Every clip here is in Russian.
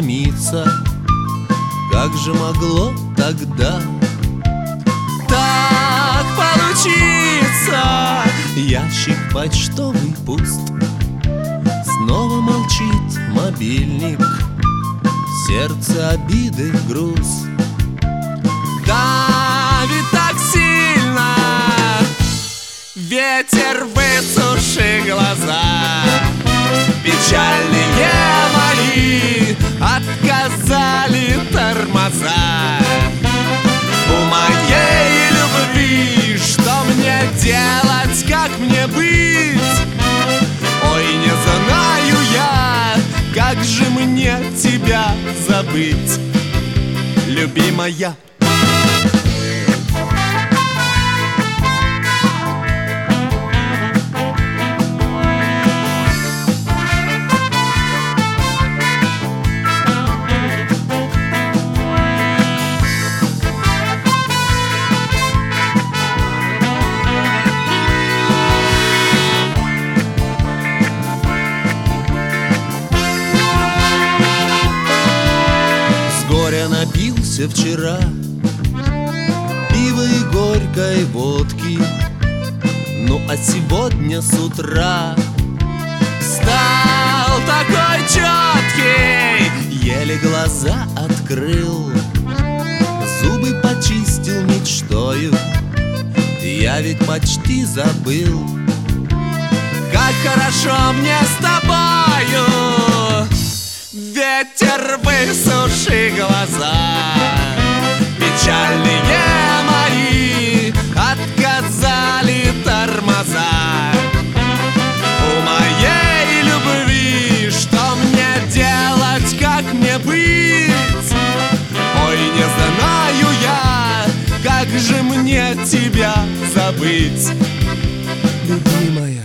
томиться. Как же могло тогда так получиться? Ящик почтовый пуст, снова молчит мобильник, в сердце обиды груз. Давит так сильно, ветер высуши глаза. Печальные мои отказали тормоза. У моей любви что мне делать, как мне быть? Ой, не знаю я, как же мне тебя забыть, любимая. Напился вчера пива и горькой водки, ну а сегодня с утра стал такой четкий, еле глаза открыл, зубы почистил мечтою. Я ведь почти забыл, как хорошо мне с тобою. Ветер высуши глаза, печальные мои отказали тормоза. У моей любви что мне делать, как мне быть? Ой, не знаю я, как же мне тебя забыть, любимая.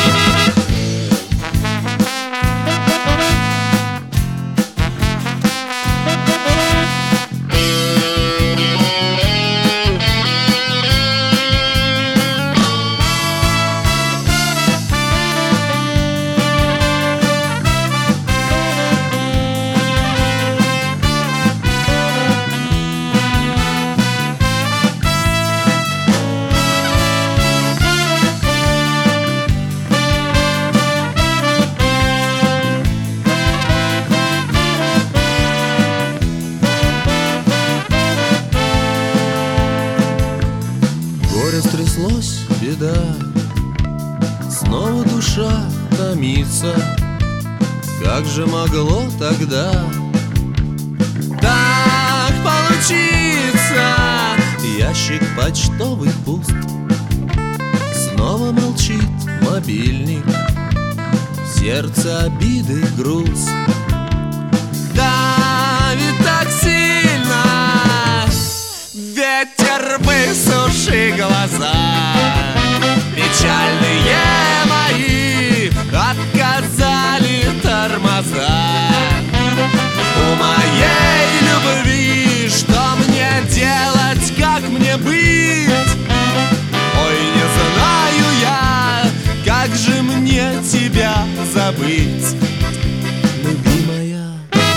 Стряслась беда, снова душа томится. Как же могло тогда так получиться? Ящик почтовый пуст, снова молчит мобильник, в сердце обиды груз. Давит так сильно, ветер высуши глаза. Печальные мои отказали тормоза. У моей любви что мне делать, как мне быть? Ой, не знаю я, как же мне тебя забыть, любимая.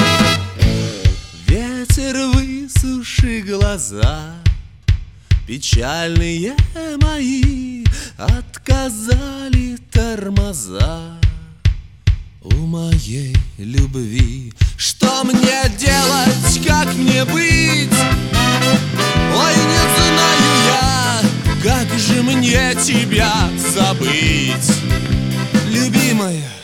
Ветер высуши глаза, печальные мои отказали тормоза. У моей любви что мне делать, как мне быть? Ой, не знаю я, как же мне тебя забыть, любимая.